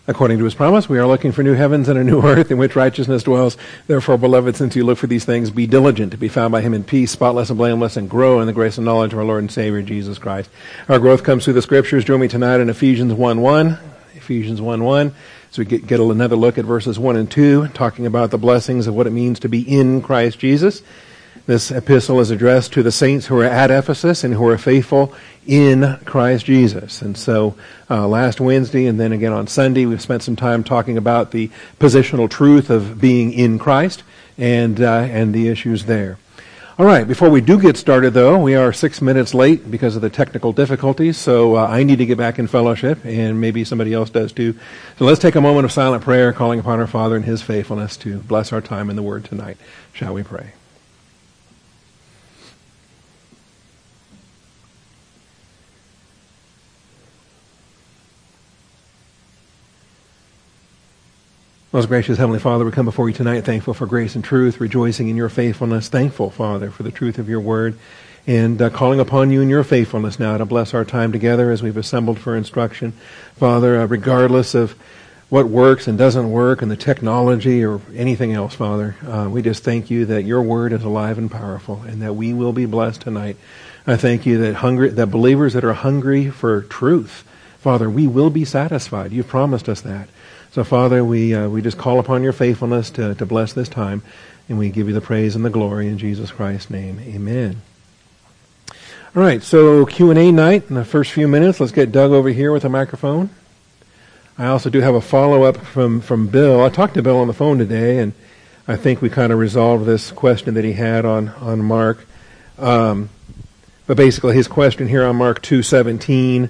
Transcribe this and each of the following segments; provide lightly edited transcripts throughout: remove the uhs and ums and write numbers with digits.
according to his promise. We are looking for new heavens and a new earth in which righteousness dwells. Therefore, beloved, since you look for these things, be diligent to be found by him in peace, spotless and blameless, and grow in the grace and knowledge of our Lord and Savior, Jesus Christ. Our growth comes through the Scriptures. Join me tonight in Ephesians 1:1. Ephesians 1:1. So we get another look at verses 1 and 2, talking about the blessings of what it means to be in Christ Jesus. This epistle is addressed to the saints who are at Ephesus and who are faithful in Christ Jesus. And so last Wednesday and then again on Sunday, we've spent some time talking about the positional truth of being in Christ and the issues there. All right, before we do get started, though, we are 6 minutes late because of the technical difficulties, so I need to get back in fellowship, and maybe somebody else does too. So let's take a moment of silent prayer, calling upon our Father and his faithfulness to bless our time in the Word tonight. Shall we pray? Most gracious Heavenly Father, we come before you tonight thankful for grace and truth, rejoicing in your faithfulness, thankful, Father, for the truth of your word, and calling upon you in your faithfulness now to bless our time together as we've assembled for instruction. Father, regardless of what works and doesn't work and the technology or anything else, Father, we just thank you that your word is alive and powerful and that we will be blessed tonight. I thank you that believers that are hungry for truth, Father, we will be satisfied. You've promised us that. So, Father, we just call upon your faithfulness to bless this time, and we give you the praise and the glory in Jesus Christ's name. Amen. All right, so Q&A night in the first few minutes. Let's get Doug over here with a microphone. I also do have a follow-up from Bill. I talked to Bill on the phone today, and I think we kind of resolved this question that he had on Mark. But basically, his question here on Mark 2:17,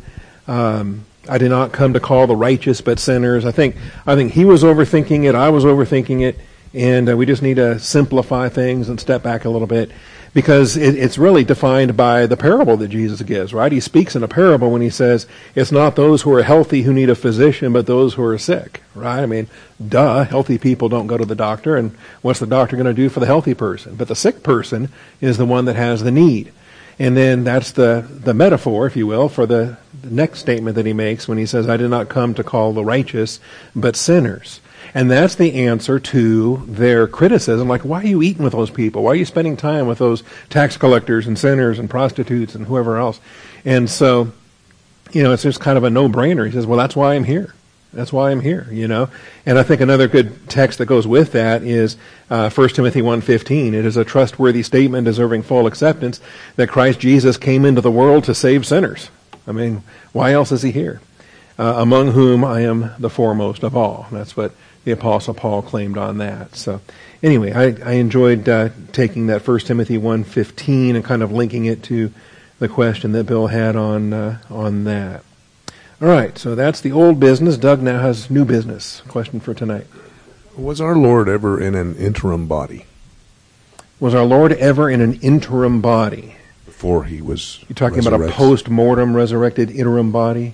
I did not come to call the righteous but sinners. I think he was overthinking it. I was overthinking it. And we just need to simplify things and step back a little bit because it's really defined by the parable that Jesus gives, right? He speaks in a parable when he says it's not those who are healthy who need a physician but those who are sick, right? I mean, duh, healthy people don't go to the doctor. And what's the doctor going to do for the healthy person? But the sick person is the one that has the need. And then that's the metaphor, if you will, for the next statement that he makes when he says, I did not come to call the righteous, but sinners. And that's the answer to their criticism, like, why are you eating with those people? Why are you spending time with those tax collectors and sinners and prostitutes and whoever else? And so, it's just kind of a no-brainer. He says, well, that's why I'm here. That's why I'm here, And I think another good text that goes with that is 1 Timothy 1:15. It is a trustworthy statement deserving full acceptance that Christ Jesus came into the world to save sinners. I mean, why else is he here? Among whom I am the foremost of all. That's what the Apostle Paul claimed on that. So anyway, I enjoyed taking that 1 Timothy 1:15 and kind of linking it to the question that Bill had on that. All right, so that's the old business. Doug now has new business. Question for tonight. Was our Lord ever in an interim body? Was our Lord ever in an interim body? Before he was You're talking about a post-mortem resurrected interim body?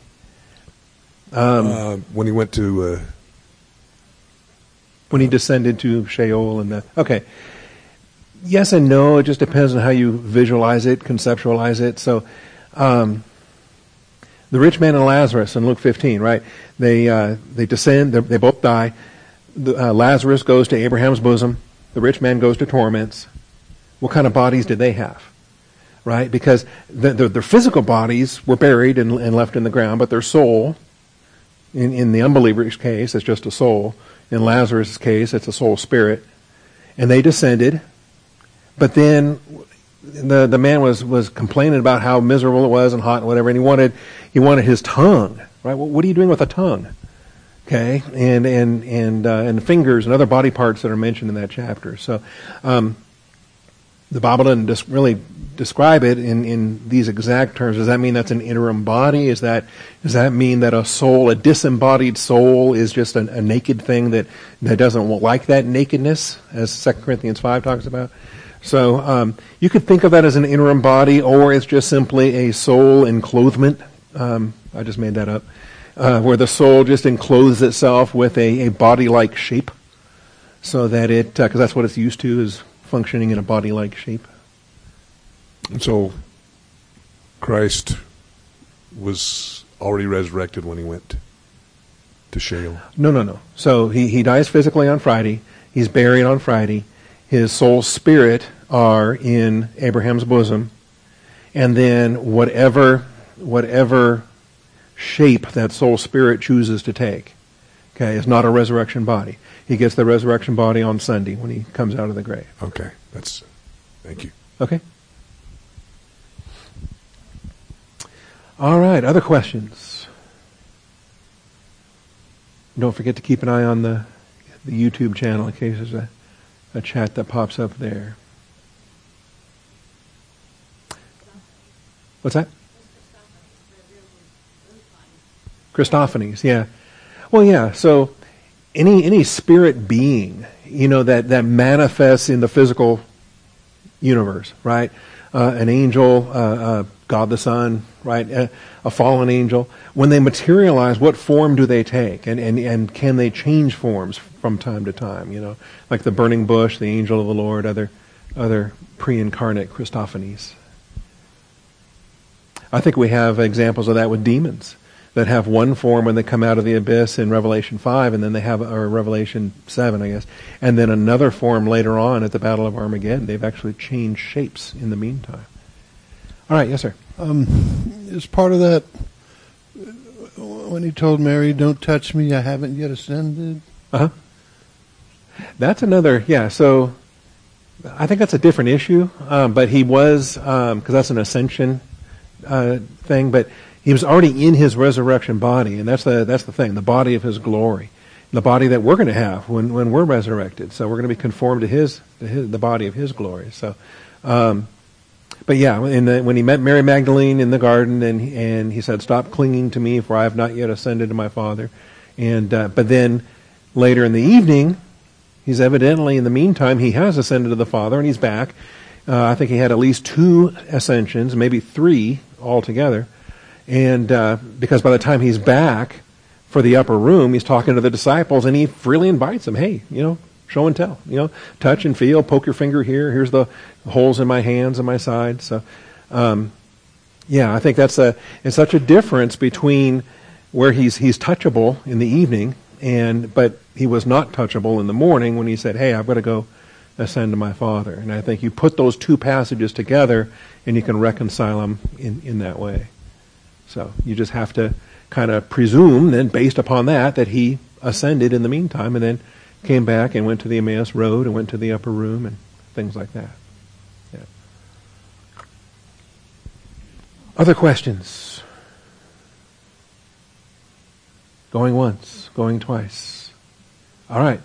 When he went to... when he descended to Sheol and that. Okay. Yes and no. It just depends on how you visualize it, conceptualize it. So... the rich man and Lazarus in Luke 15, right? They descend, they both die. Lazarus goes to Abraham's bosom. The rich man goes to torments. What kind of bodies did they have? Right? Because their physical bodies were buried and left in the ground, but their soul, in the unbeliever's case, it's just a soul. In Lazarus' case, it's a soul spirit. And they descended, but then the man was complaining about how miserable it was and hot and whatever, and he wanted his tongue, right? Well, what are you doing with a tongue? Okay, and fingers and other body parts that are mentioned in that chapter. So, the Bible doesn't really describe it in these exact terms. Does that mean that's an interim body? Does that mean that a soul, a disembodied soul, is just a naked thing that doesn't like that nakedness, as 2 Corinthians 5 talks about? So you could think of that as an interim body, or it's just simply a soul enclothement. I just made that up. Where the soul just encloses itself with a body-like shape, so that because that's what it's used to, is functioning in a body-like shape. And so Christ was already resurrected when he went to Sheol? No. So he dies physically on Friday. He's buried on Friday. His soul spirit are in Abraham's bosom. And then whatever shape that soul spirit chooses to take, okay, is not a resurrection body. He gets the resurrection body on Sunday when he comes out of the grave. Okay, thank you. Okay. All right, other questions? Don't forget to keep an eye on the YouTube channel in case there's a chat that pops up there. What's that? Christophanies, yeah. Well, yeah, so any spirit being, that manifests in the physical universe, right? An angel, God the Son, right? A fallen angel. When they materialize, what form do they take? And can they change forms from time to time? Like the burning bush, the angel of the Lord, other pre-incarnate Christophanies. I think we have examples of that with demons that have one form when they come out of the abyss in Revelation 5, and then they have, or Revelation 7, I guess, and then another form later on at the Battle of Armageddon. They've actually changed shapes in the meantime. All right, yes, sir. Is part of that when he told Mary, "Don't touch me, I haven't yet ascended"? Uh-huh. That's another, yeah, so I think that's a different issue, but he was, because that's an ascension thing, but he was already in his resurrection body, and that's the thing, the body of his glory, the body that we're going to have when we're resurrected. So we're going to be conformed to the body of his glory. So, but yeah, when he met Mary Magdalene in the garden, and he said, "Stop clinging to me, for I have not yet ascended to my Father," and but then later in the evening, he's evidently in the meantime he has ascended to the Father, and he's back. I think he had at least 2 ascensions, maybe 3 altogether. And because by the time he's back for the upper room, he's talking to the disciples, and he freely invites them, hey, show and tell, touch and feel, poke your finger here, here's the holes in my hands and my side. So, I think it's such a difference between where he's touchable in the evening, but he was not touchable in the morning when he said, hey, I've got to go ascend to my Father. And I think you put those 2 passages together, and you can reconcile them in that way. So you just have to kind of presume then, based upon that he ascended in the meantime and then came back and went to the Emmaus Road and went to the upper room and things like that. Yeah. Other questions? Going once, going twice. All right.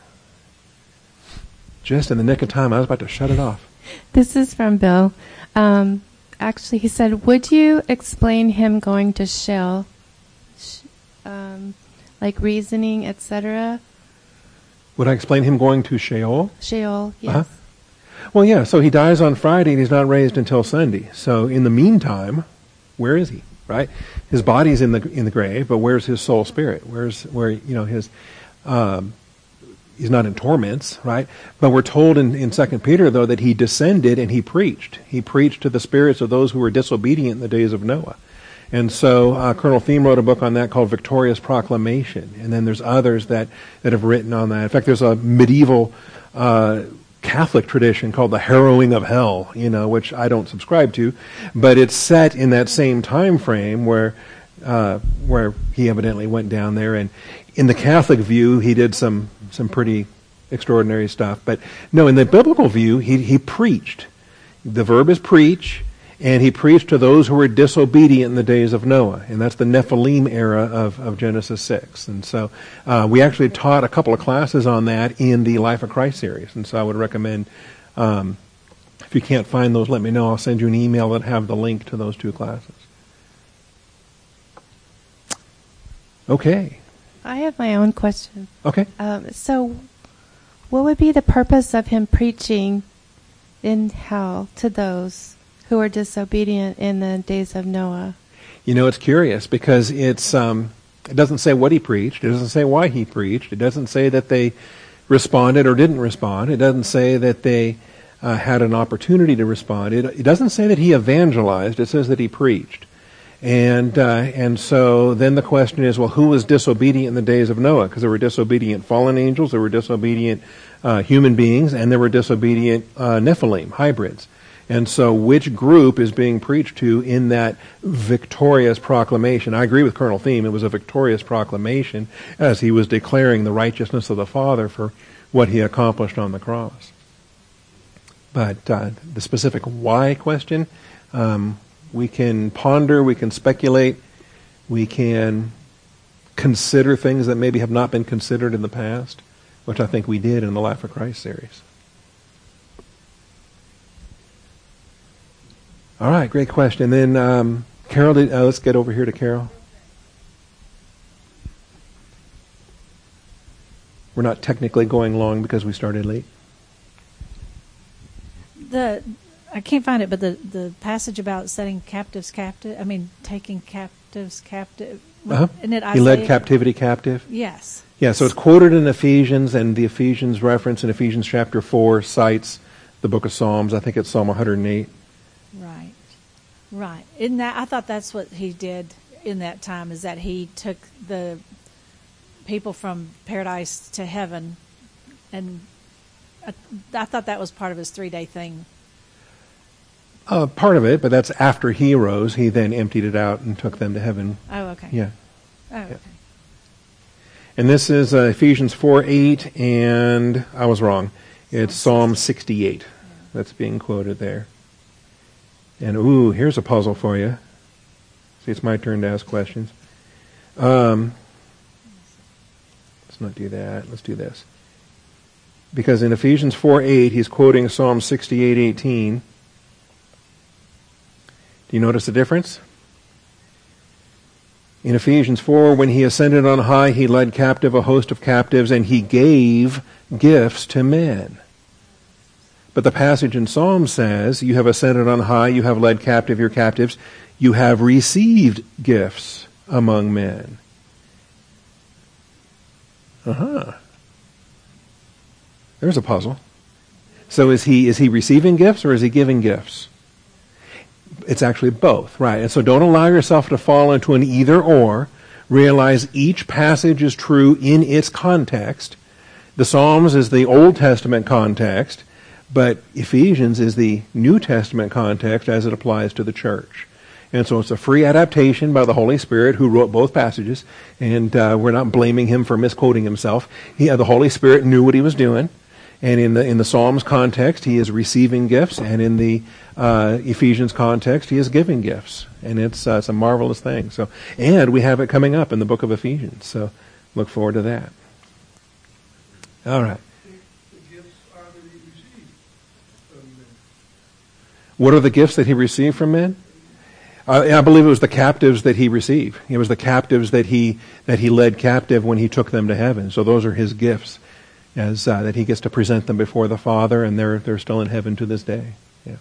Just in the nick of time, I was about to shut it off. This is from Bill. Actually, he said, would you explain him going to Sheol, like reasoning, etc.? Would I explain him going to Sheol? Sheol, yes. Uh-huh. Well, yeah, so he dies on Friday and he's not raised until Sunday. So in the meantime, where is he, right? His body's in the grave, but where's his soul spirit? His... he's not in torments, right? But we're told in 2 Peter, though, that he descended and he preached. He preached to the spirits of those who were disobedient in the days of Noah. And so Colonel Thiem wrote a book on that called Victorious Proclamation. And then there's others that have written on that. In fact, there's a medieval Catholic tradition called the Harrowing of Hell, which I don't subscribe to. But it's set in that same time frame where he evidently went down there. And in the Catholic view, he did some pretty extraordinary stuff. But no, in the biblical view, he preached. The verb is preach, and he preached to those who were disobedient in the days of Noah. And that's the Nephilim era of Genesis 6. And so we actually taught a couple of classes on that in the Life of Christ series. And so I would recommend, if you can't find those, let me know. I'll send you an email that have the link to those 2 classes. Okay. I have my own question. Okay. So what would be the purpose of him preaching in hell to those who are disobedient in the days of Noah? It's curious because it doesn't say what he preached. It doesn't say why he preached. It doesn't say that they responded or didn't respond. It doesn't say that they had an opportunity to respond. It doesn't say that he evangelized. It says that he preached. And so then the question is, well, who was disobedient in the days of Noah? Because there were disobedient fallen angels, there were disobedient human beings, and there were disobedient Nephilim, hybrids. And so which group is being preached to in that victorious proclamation? I agree with Colonel Thiem. It was a victorious proclamation as he was declaring the righteousness of the Father for what he accomplished on the cross. But the specific why question, we can ponder, we can speculate, we can consider things that maybe have not been considered in the past, which I think we did in the Life of Christ series. All right, great question. And then Carol, let's get over here to Carol. We're not technically going long because we started late. I can't find it, but the passage about setting captives captive, taking captives captive. Uh-huh. Isn't it Isaiah? He led captivity captive. Yes. Yeah, so it's quoted in Ephesians, and the Ephesians reference in Ephesians chapter 4 cites the book of Psalms. I think it's Psalm 108. Right. Isn't that? I thought that's what he did in that time, is that he took the people from paradise to heaven, and I thought that was part of his 3-day thing. Part of it, but that's after he rose. He then emptied it out and took them to heaven. Oh, okay. Yeah. Oh, okay. Yeah. And this is Ephesians 4:8, and I was wrong. It's Psalm 68 that's being quoted there. And here's a puzzle for you. See, it's my turn to ask questions. Let's not do that. Let's do this. Because in Ephesians 4:8, he's quoting Psalm 68:18. Do you notice the difference? In Ephesians 4, when he ascended on high, he led captive a host of captives, and he gave gifts to men. But the passage in Psalm says, you have ascended on high, you have led captive your captives, you have received gifts among men. There's a puzzle. So is he receiving gifts or is he giving gifts? It's actually both, right? And so don't allow yourself to fall into an either or. Realize each passage is true in its context. The Psalms is the Old Testament context, but Ephesians is the New Testament context as it applies to the church. And so it's a free adaptation by the Holy Spirit who wrote both passages, and we're not blaming him for misquoting himself. The Holy Spirit knew what he was doing, and in the Psalms context, he is receiving gifts, and in the Ephesians context, he is giving gifts, and it's a marvelous thing. So, and we have it coming up in the book of Ephesians, so look forward to that. All right. What are the gifts that he received from men? I believe it was the captives that he received. It was the captives that he led captive when he took them to heaven. So those are his gifts, as that he gets to present them before the Father, and they're still in heaven to this day. Yeah.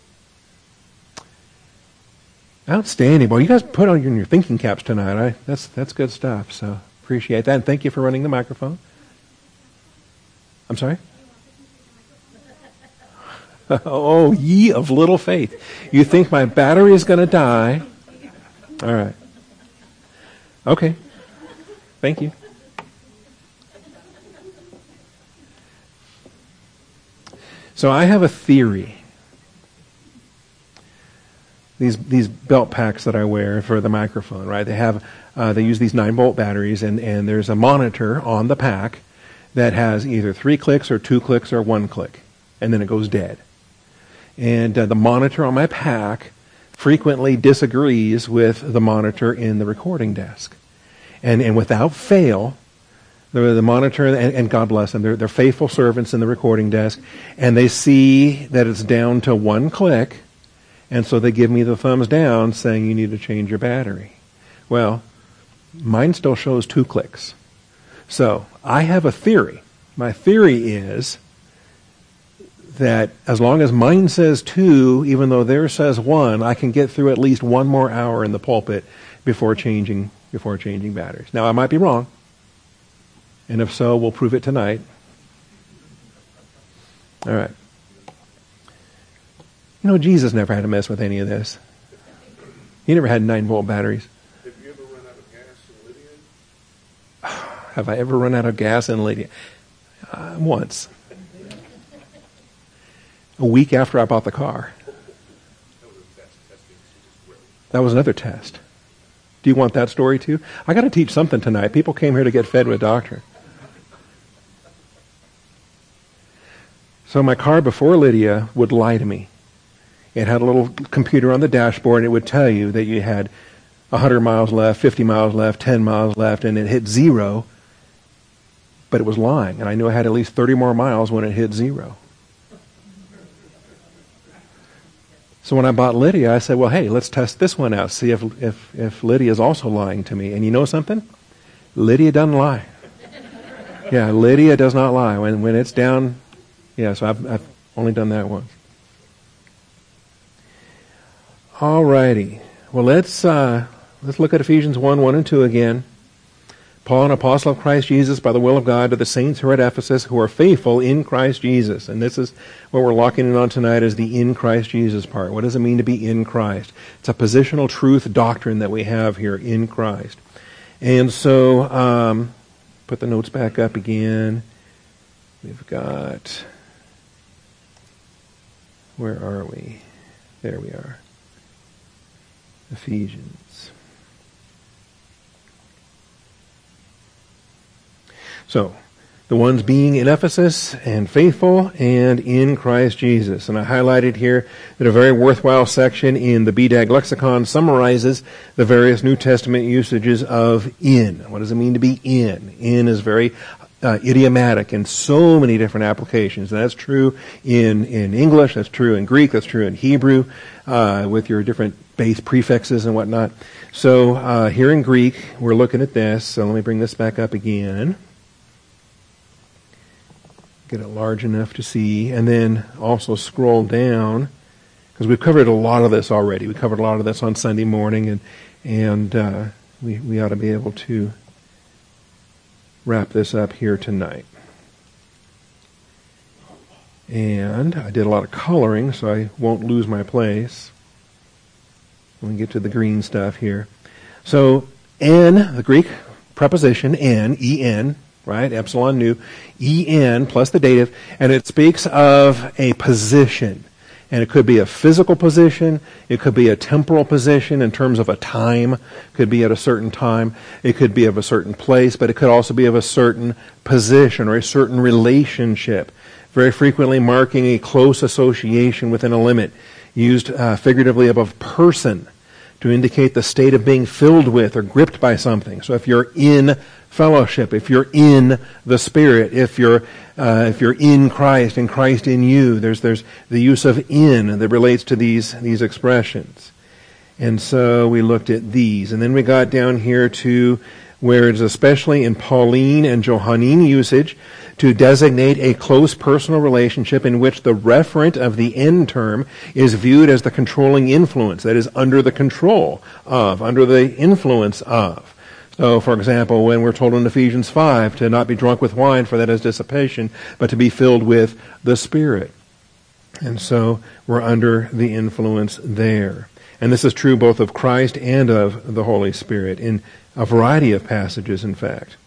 Outstanding. Well, you guys put on your thinking caps tonight. That's good stuff. So appreciate that, and thank you for running the microphone. I'm sorry? Oh, ye of little faith. You think my battery is going to die? All right. Okay. Thank you. So I have a theory. These belt packs that I wear for the microphone, right? They use these 9-volt batteries, and there's a monitor on the pack that has either 3 clicks or 2 clicks or 1 click, and then it goes dead. And the monitor on my pack frequently disagrees with the monitor in the recording desk. And without fail, the monitor, and God bless them, they're faithful servants in the recording desk, and they see that it's down to 1 click, and so they give me the thumbs down saying you need to change your battery. Well, mine still shows 2 clicks. So I have a theory. My theory is that as long as mine says 2, even though theirs says 1, I can get through at least 1 more hour in the pulpit before changing batteries. Now, I might be wrong, and if so, we'll prove it tonight. All right. Jesus never had to mess with any of this. He never had 9-volt batteries. Have you ever run out of gas in Lydia? Have I ever run out of gas in Lydia? Once. A week after I bought the car. That was another test. Do you want that story too? I got to teach something tonight. People came here to get fed with doctrine. So my car before Lydia would lie to me. It had a little computer on the dashboard, and it would tell you that you had 100 miles left, 50 miles left, 10 miles left, and it hit 0, but it was lying. And I knew I had at least 30 more miles when it hit 0. So when I bought Lydia, I said, well, hey, let's test this one out, see if Lydia is also lying to me. And you know something? Lydia doesn't lie. Yeah, Lydia does not lie. When it's down, yeah, so I've only done that once. All righty. Well, let's look at Ephesians 1 and 2 again. Paul, an apostle of Christ Jesus, by the will of God, to the saints who are at Ephesus, who are faithful in Christ Jesus. And this is what we're locking in on tonight, is the in Christ Jesus part. What does it mean to be in Christ? It's a positional truth doctrine that we have here, in Christ. And so, put the notes back up again. We've got, where are we? There we are. Ephesians. So, the ones being in Ephesus and faithful and in Christ Jesus. And I highlighted here that a very worthwhile section in the BDAG lexicon summarizes the various New Testament usages of in. What does it mean to be in? In is very idiomatic in so many different applications. And that's true in English, that's true in Greek, that's true in Hebrew, with your different base prefixes and whatnot. So here in Greek, we're looking at this. So let me bring this back up again. Get it large enough to see, and then also scroll down, because we've covered a lot of this already. We covered a lot of this on Sunday morning, and we ought to be able to wrap this up here tonight. And I did a lot of coloring, so I won't lose my place. Let me get to the green stuff here. So, en, the Greek preposition, en, right? Epsilon nu, en plus the dative, and it speaks of a position. And it could be a physical position, it could be a temporal position in terms of a time, it could be at a certain time, it could be of a certain place, but it could also be of a certain position or a certain relationship, very frequently marking a close association within a limit, used figuratively of a person to indicate the state of being filled with or gripped by something. So if you're in fellowship, if you're in the Spirit, if you're in Christ and Christ in you, there's the use of in that relates to these expressions. And so we looked at these, and then we got down here to where it's especially in Pauline and Johannine usage to designate a close personal relationship in which the referent of the en term is viewed as the controlling influence, that is, under the control of, under the influence of. So, for example, when we're told in Ephesians 5 to not be drunk with wine, for that is dissipation, but to be filled with the Spirit. And so we're under the influence there. And this is true both of Christ and of the Holy Spirit in a variety of passages, in fact.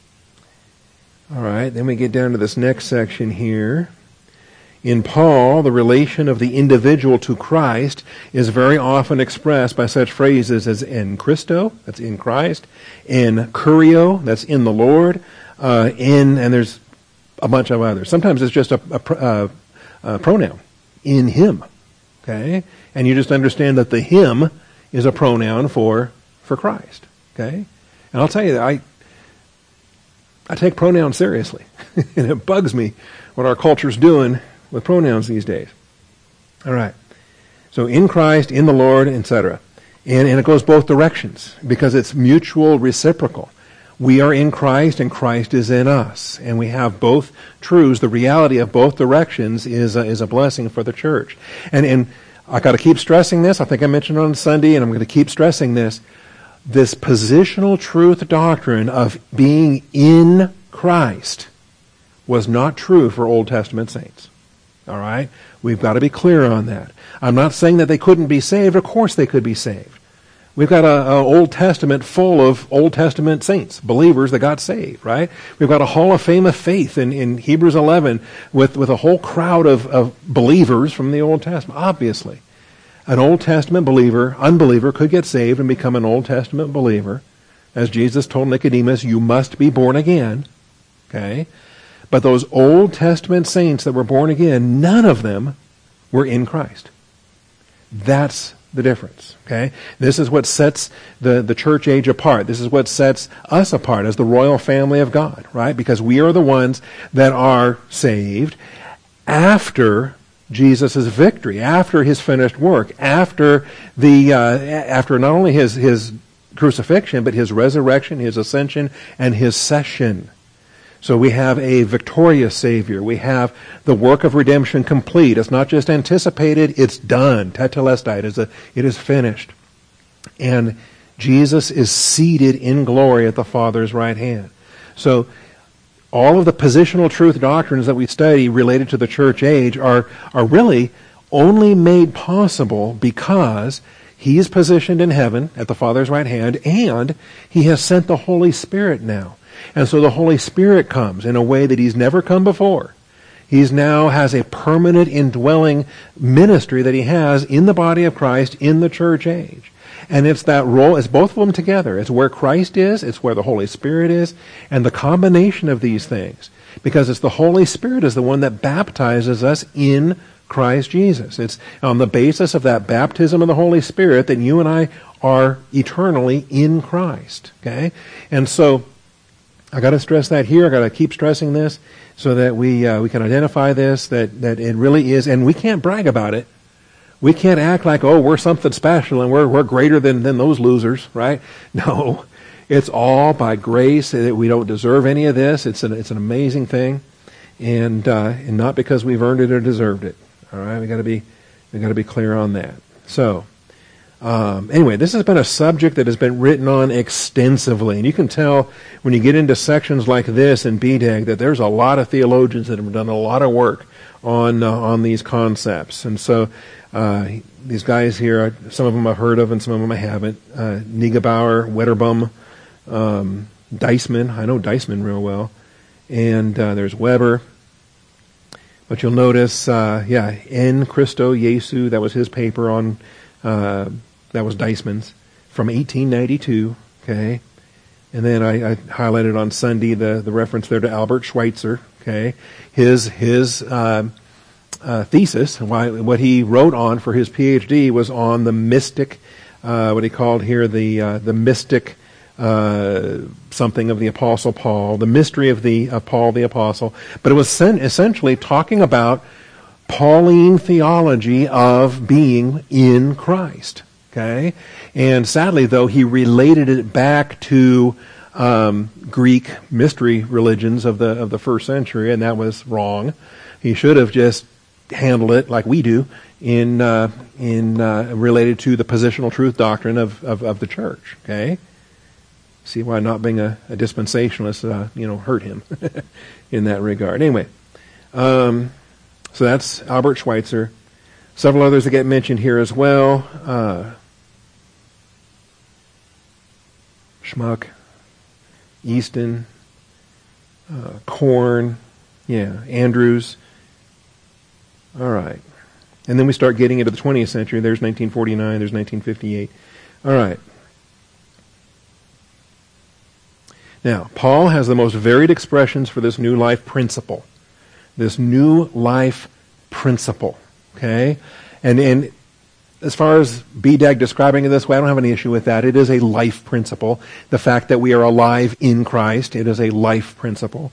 All right, then we get down to this next section here. In Paul, the relation of the individual to Christ is very often expressed by such phrases as en Christo, that's in Christ, en Curio, that's in the Lord, and there's a bunch of others. Sometimes it's just a pronoun, in him, okay? And you just understand that the him is a pronoun for Christ, okay? And I'll tell you that I take pronouns seriously, and it bugs me what our culture's doing with pronouns these days. All right. So in Christ, in the Lord, etc. And it goes both directions because it's mutual reciprocal. We are in Christ and Christ is in us. And we have both truths. The reality of both directions is a blessing for the church. And I got to keep stressing this. I think I mentioned it on Sunday, and I'm going to keep stressing this. This positional truth doctrine of being in Christ was not true for Old Testament saints. All right? We've got to be clear on that. I'm not saying that they couldn't be saved. Of course they could be saved. We've got an Old Testament full of Old Testament saints, believers that got saved, right? We've got a Hall of Fame of faith in Hebrews 11 with a whole crowd of believers from the Old Testament, obviously. An Old Testament unbeliever could get saved and become an Old Testament believer. As Jesus told Nicodemus, you must be born again. Okay? But those Old Testament saints that were born again, none of them were in Christ. That's the difference. Okay? This is what sets the church age apart. This is what sets us apart as the royal family of God, right? Because we are the ones that are saved after Jesus' victory, after his finished work, after not only his crucifixion, but his resurrection, his ascension, and his session. So we have a victorious Savior. We have the work of redemption complete. It's not just anticipated, it's done. Tetelestai, it is finished. And Jesus is seated in glory at the Father's right hand. So all of the positional truth doctrines that we study related to the church age are really only made possible because he is positioned in heaven at the Father's right hand, and he has sent the Holy Spirit now. And so the Holy Spirit comes in a way that he's never come before. He now has a permanent indwelling ministry that he has in the body of Christ in the church age. And it's that role, it's both of them together. It's where Christ is, it's where the Holy Spirit is, and the combination of these things. Because it's the Holy Spirit is the one that baptizes us in Christ Jesus. It's on the basis of that baptism of the Holy Spirit that you and I are eternally in Christ. Okay? And so, I got to stress that here. I got to keep stressing this so that we can identify this, that it really is, and we can't brag about it. We can't act like, oh, we're something special and we're greater than those losers, right? No, it's all by grace. We don't deserve any of this. It's an amazing thing, and not because we've earned it or deserved it. All right, we got to be clear on that. So. Anyway, this has been a subject that has been written on extensively, and you can tell when you get into sections like this in BDAG that there's a lot of theologians that have done a lot of work on these concepts. And so these guys here, some of them I've heard of and some of them I haven't. Neugebauer, Wetterbum, Deisman. I know Deisman real well. And there's Weber. But you'll notice, En Christo Jesu, that was his paper on... that was Deisman's from 1892, okay? And then I highlighted on Sunday the reference there to Albert Schweitzer, okay? His thesis, what he wrote on for his PhD was on the mystic, what he called here the mystic something of the Apostle Paul, the mystery of Paul the Apostle. But it was essentially talking about Pauline theology of being in Christ. Okay? And sadly, though, he related it back to Greek mystery religions of the first century, and that was wrong. He should have just handled it like we do in related to the positional truth doctrine of the church. Okay? See why not being a dispensationalist, hurt him in that regard. Anyway. So that's Albert Schweitzer. Several others that get mentioned here as well. Schmuck, Easton, Korn, Andrews. All right. And then we start getting into the 20th century. There's 1949, there's 1958. All right. Now, Paul has the most varied expressions for this new life principle. This new life principle, okay? And as far as BDAG describing it this way, I don't have any issue with that. It is a life principle. The fact that we are alive in Christ, it is a life principle.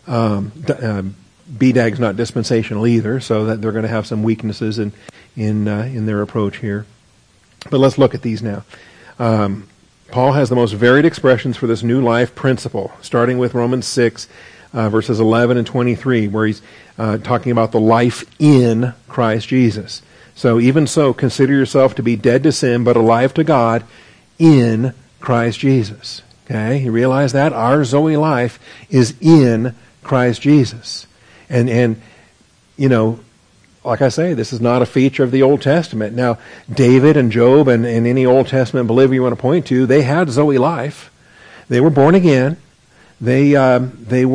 BDAG's not dispensational either, so that they're going to have some weaknesses in their approach here. But let's look at these now. Paul has the most varied expressions for this new life principle, starting with Romans 6, verses 11 and 23, where he's talking about the life in Christ Jesus. So even so, consider yourself to be dead to sin, but alive to God in Christ Jesus. Okay, you realize that? Our Zoe life is in Christ Jesus. And like I say, this is not a feature of the Old Testament. Now, David and Job and any Old Testament believer you want to point to, they had Zoe life. They were born again. They had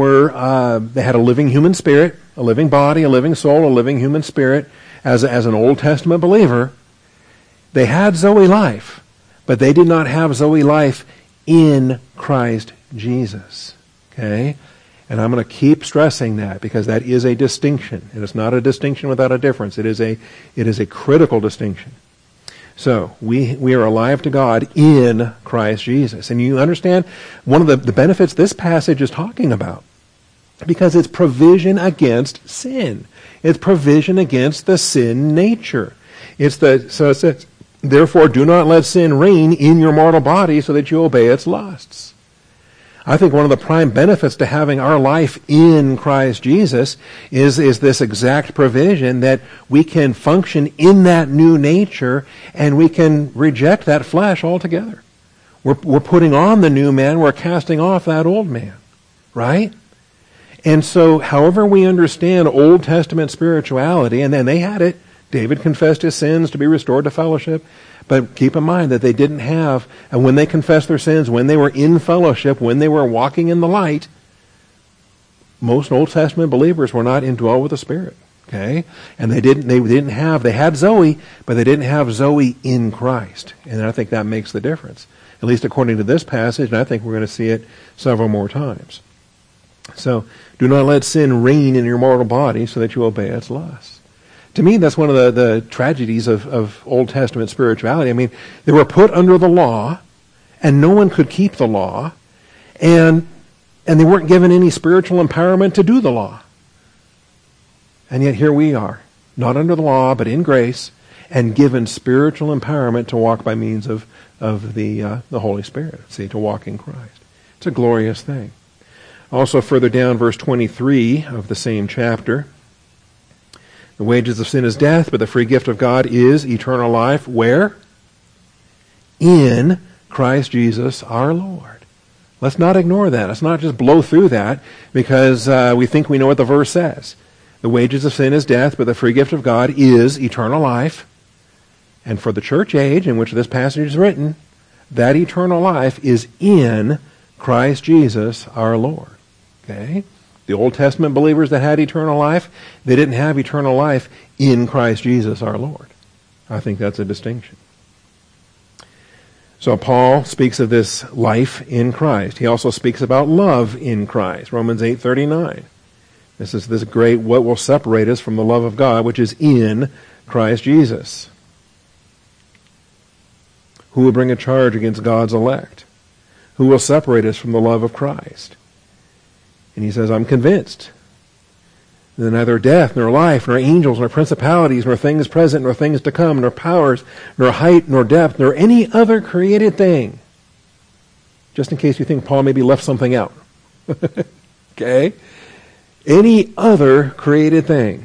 a living human spirit, a living body, a living soul, a living human spirit. As an Old Testament believer, they had Zoe life, but they did not have Zoe life in Christ Jesus. Okay? And I'm going to keep stressing that because that is a distinction. And it's not a distinction without a difference. It is a critical distinction. So, we are alive to God in Christ Jesus. And you understand one of the benefits this passage is talking about. Because it's provision against sin. It's provision against the sin nature. So it says, therefore do not let sin reign in your mortal body so that you obey its lusts. I think one of the prime benefits to having our life in Christ Jesus is this exact provision that we can function in that new nature and we can reject that flesh altogether. We're putting on the new man, we're casting off that old man. Right? And so, however we understand Old Testament spirituality, and then they had it, David confessed his sins to be restored to fellowship, but keep in mind that they didn't have, and when they confessed their sins, when they were in fellowship, when they were walking in the light, most Old Testament believers were not indwelled with the Spirit. Okay? And they had Zoe, but they didn't have Zoe in Christ. And I think that makes the difference. At least according to this passage, and I think we're going to see it several more times. So, do not let sin reign in your mortal body so that you obey its lusts. To me, that's one of the tragedies of Old Testament spirituality. I mean, they were put under the law, and no one could keep the law, and they weren't given any spiritual empowerment to do the law. And yet here we are, not under the law, but in grace, and given spiritual empowerment to walk by means of the Holy Spirit, to walk in Christ. It's a glorious thing. Also further down, verse 23 of the same chapter, the wages of sin is death, but the free gift of God is eternal life. Where? In Christ Jesus our Lord. Let's not ignore that. Let's not just blow through that because we think we know what the verse says. The wages of sin is death, but the free gift of God is eternal life. And for the church age in which this passage is written, that eternal life is in Christ Jesus our Lord. Okay? The Old Testament believers that had eternal life, they didn't have eternal life in Christ Jesus our Lord. I think that's a distinction. So Paul speaks of this life in Christ. He also speaks about love in Christ. Romans 8:39. This is this great, what will separate us from the love of God, which is in Christ Jesus. Who will bring a charge against God's elect? Who will separate us from the love of Christ? And he says, I'm convinced that neither death, nor life, nor angels, nor principalities, nor things present, nor things to come, nor powers, nor height, nor depth, nor any other created thing. Just in case you think Paul maybe left something out. Okay? Any other created thing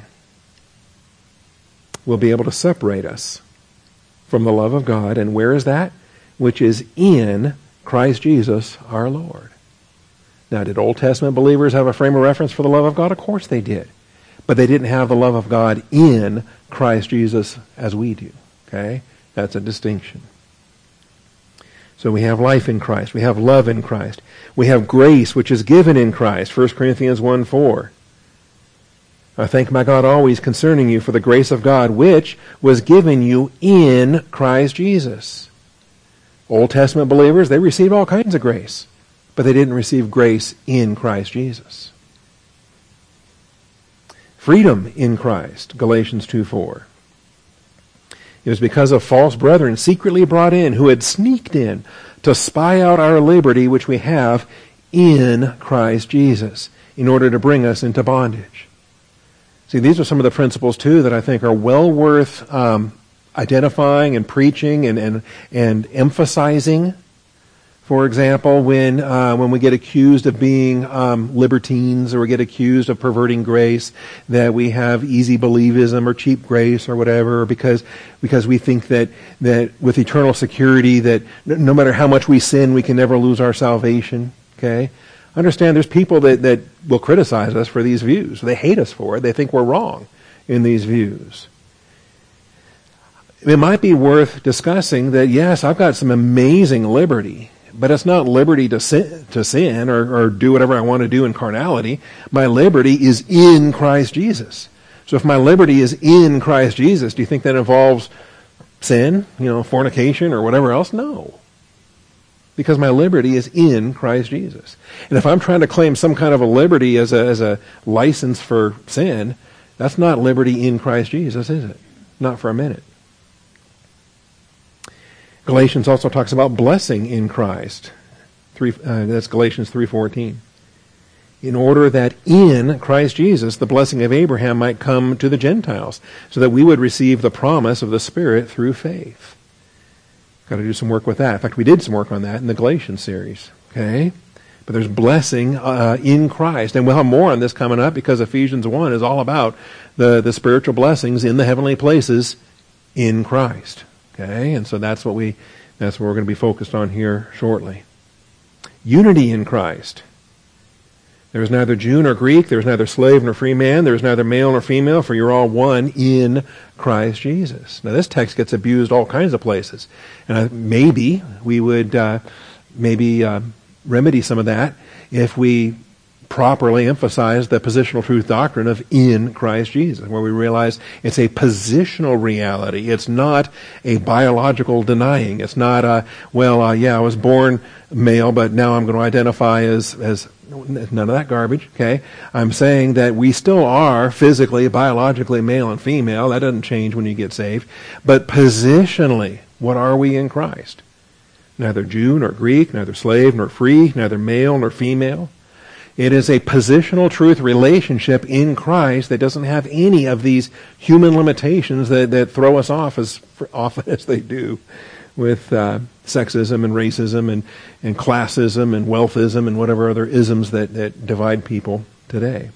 will be able to separate us from the love of God. And where is that? Which is in Christ Jesus our Lord. Now, did Old Testament believers have a frame of reference for the love of God? Of course they did. But they didn't have the love of God in Christ Jesus as we do. Okay? That's a distinction. So we have life in Christ. We have love in Christ. We have grace which is given in Christ. 1 Corinthians 1:4. I thank my God always concerning you for the grace of God which was given you in Christ Jesus. Old Testament believers, they received all kinds of grace, but they didn't receive grace in Christ Jesus. Freedom in Christ, Galatians 2:4. It was because of false brethren secretly brought in who had sneaked in to spy out our liberty which we have in Christ Jesus in order to bring us into bondage. See, these are some of the principles, too, that I think are well worth identifying and preaching and emphasizing. For example, when we get accused of being libertines or we get accused of perverting grace, that we have easy believism or cheap grace or whatever, because we think that with eternal security that no matter how much we sin, we can never lose our salvation. Okay? Understand there's people that will criticize us for these views. They hate us for it. They think we're wrong. in these views. It might be worth discussing that, yes, I've got some amazing liberty, but it's not liberty to sin or do whatever I want to do in carnality. My liberty is in Christ Jesus. So if my liberty is in Christ Jesus, do you think that involves sin, fornication or whatever else? No. Because my liberty is in Christ Jesus. And if I'm trying to claim some kind of a liberty as a license for sin, that's not liberty in Christ Jesus, is it? Not for a minute. Galatians also talks about blessing in Christ. That's Galatians 3:14. In order that in Christ Jesus the blessing of Abraham might come to the Gentiles, so that we would receive the promise of the Spirit through faith. Got to do some work with that. In fact, we did some work on that in the Galatians series. Okay? But there's blessing in Christ. And we'll have more on this coming up because Ephesians 1 is all about the spiritual blessings in the heavenly places in Christ. Okay, and so that's what we're going to be focused on here shortly. Unity in Christ. There is neither Jew nor Greek, there is neither slave nor free man, there is neither male nor female, for you're all one in Christ Jesus. Now this text gets abused all kinds of places, and maybe we would remedy some of that if we properly emphasize the positional truth doctrine of in Christ Jesus, where we realize it's a positional reality. It's not a biological denying. It's not I was born male, but now I'm going to identify as none of that garbage, okay? I'm saying that we still are physically, biologically male and female. That doesn't change when you get saved. But positionally, what are we in Christ? Neither Jew nor Greek, neither slave nor free, neither male nor female. It is a positional truth relationship in Christ that doesn't have any of these human limitations that throw us off as often as they do with sexism and racism and classism and wealthism and whatever other isms that divide people today.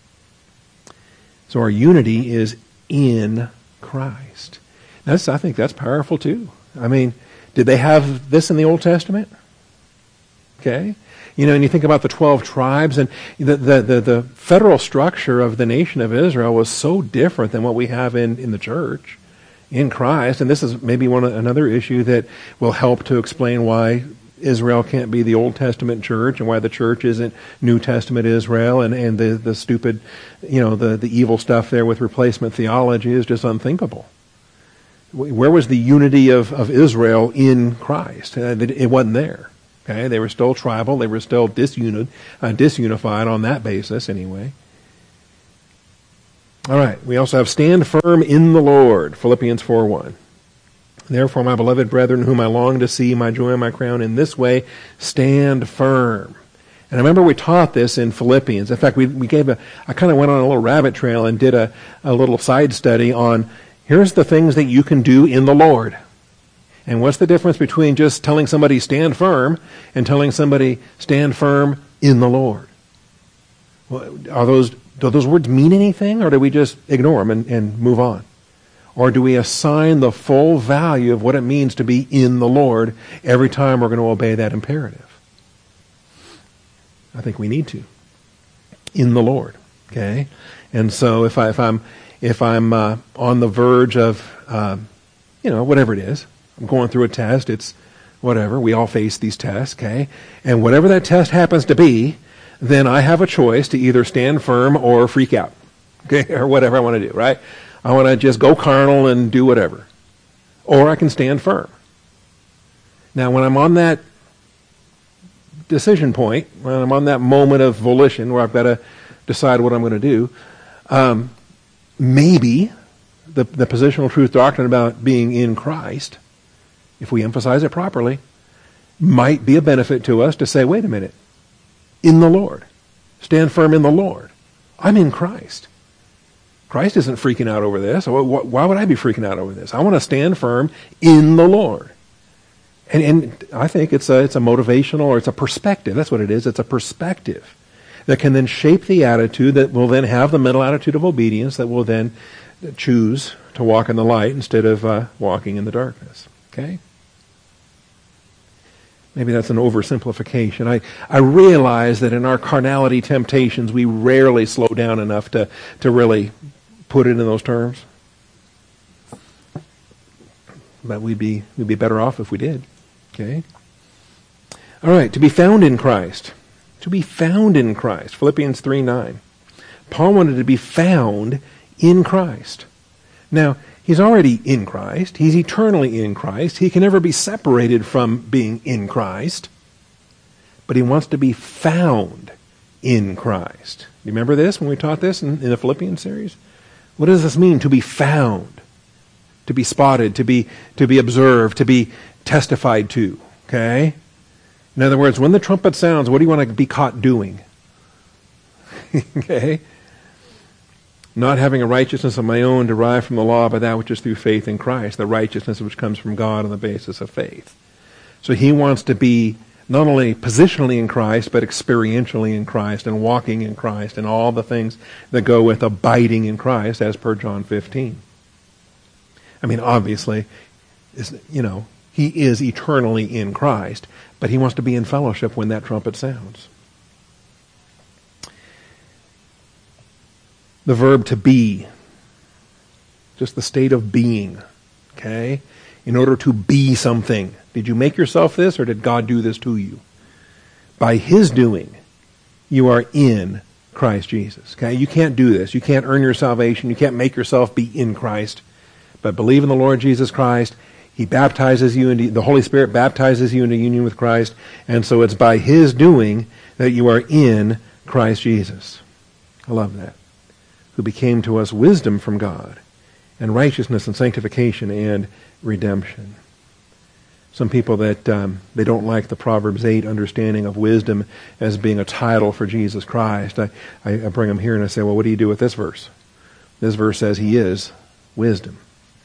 So our unity is in Christ. I think that's powerful too. I mean, did they have this in the Old Testament? Okay. And you think about the 12 tribes, and the federal structure of the nation of Israel was so different than what we have in the church, in Christ. And this is maybe another issue that will help to explain why Israel can't be the Old Testament church and why the church isn't New Testament Israel, and the stupid, the evil stuff there with replacement theology is just unthinkable. Where was the unity of Israel in Christ? It wasn't there. Okay, they were still tribal. They were still disunified on that basis anyway. All right, we also have stand firm in the Lord, Philippians 4:1. Therefore, my beloved brethren, whom I long to see, my joy and my crown, in this way, stand firm. And I remember we taught this in Philippians. In fact, I kind of went on a little rabbit trail and did a little side study on, here's the things that you can do in the Lord. And what's the difference between just telling somebody stand firm and telling somebody stand firm in the Lord? Well, do those words mean anything, or do we just ignore them and move on? Or do we assign the full value of what it means to be in the Lord every time we're going to obey that imperative? I think we need to. In the Lord, okay? And so if I'm on the verge of whatever it is, I'm going through a test, it's whatever, we all face these tests, okay? And whatever that test happens to be, then I have a choice to either stand firm or freak out, okay? Or whatever I want to do, right? I want to just go carnal and do whatever. Or I can stand firm. Now, when I'm on that decision point, when I'm on that moment of volition where I've got to decide what I'm going to do, maybe the positional truth doctrine about being in Christ, if we emphasize it properly, might be a benefit to us to say, wait a minute, in the Lord. Stand firm in the Lord. I'm in Christ. Christ isn't freaking out over this. Why would I be freaking out over this? I want to stand firm in the Lord. And I think it's a motivational, or it's a perspective. That's what it is. It's a perspective that can then shape the attitude, that will then have the mental attitude of obedience, that will then choose to walk in the light instead of walking in the darkness. Okay? Maybe that's an oversimplification. I realize that in our carnality temptations, we rarely slow down enough to really put it in those terms. But we'd be better off if we did. Okay? All right, to be found in Christ. To be found in Christ. Philippians 3:9. Paul wanted to be found in Christ. Now, he's already in Christ. He's eternally in Christ. He can never be separated from being in Christ. But he wants to be found in Christ. You remember this when we taught this in the Philippians series? What does this mean, to be found? To be spotted, to be observed, to be testified to. Okay? In other words, when the trumpet sounds, what do you want to be caught doing? Okay? Not having a righteousness of my own derived from the law, but that which is through faith in Christ, the righteousness which comes from God on the basis of faith. So he wants to be not only positionally in Christ, but experientially in Christ and walking in Christ and all the things that go with abiding in Christ as per John 15. I mean, obviously, he is eternally in Christ, but he wants to be in fellowship when that trumpet sounds. The verb to be, just the state of being, okay? In order to be something. Did you make yourself this, or did God do this to you? By his doing, you are in Christ Jesus, okay? You can't do this. You can't earn your salvation. You can't make yourself be in Christ. But believe in the Lord Jesus Christ. He baptizes you into, the Holy Spirit baptizes you into union with Christ. And so it's by his doing that you are in Christ Jesus. I love that. Who became to us wisdom from God, and righteousness and sanctification and redemption. Some people that they don't like the Proverbs 8 understanding of wisdom as being a title for Jesus Christ. I bring them here and I say, well, what do you do with this verse? This verse says he is wisdom.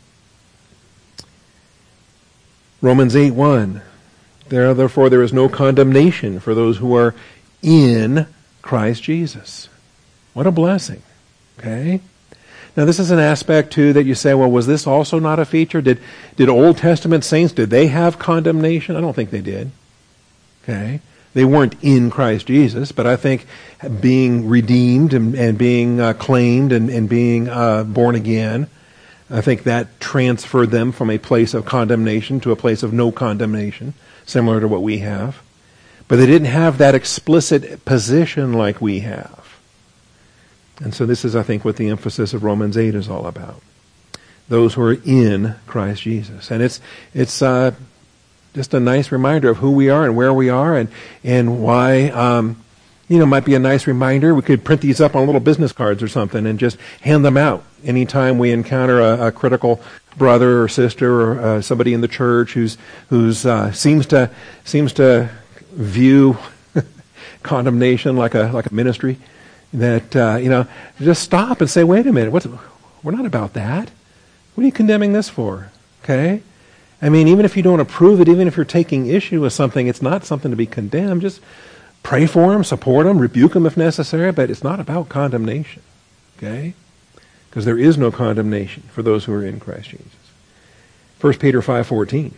Romans 8:1. Therefore there is no condemnation for those who are in Christ Jesus. What a blessing. Okay? Now this is an aspect too that you say, well, was this also not a feature? Did Old Testament saints, did they have condemnation? I don't think they did. Okay? They weren't in Christ Jesus, but I think being redeemed and being claimed and being born again, I think that transferred them from a place of condemnation to a place of no condemnation, similar to what we have. But they didn't have that explicit position like we have. And so this is, I think, what the emphasis of Romans 8 is all about. Those who are in Christ Jesus. And it's just a nice reminder of who we are and where we are and why, it might be a nice reminder. We could print these up on little business cards or something and just hand them out anytime we encounter a critical brother or sister or somebody in the church who's seems to view condemnation like a ministry. That, just stop and say, wait a minute, we're not about that. What are you condemning this for? Okay? I mean, even if you don't approve it, even if you're taking issue with something, it's not something to be condemned. Just pray for them, support them, rebuke them if necessary, but it's not about condemnation. Okay? Because there is no condemnation for those who are in Christ Jesus. 1 Peter 5:14.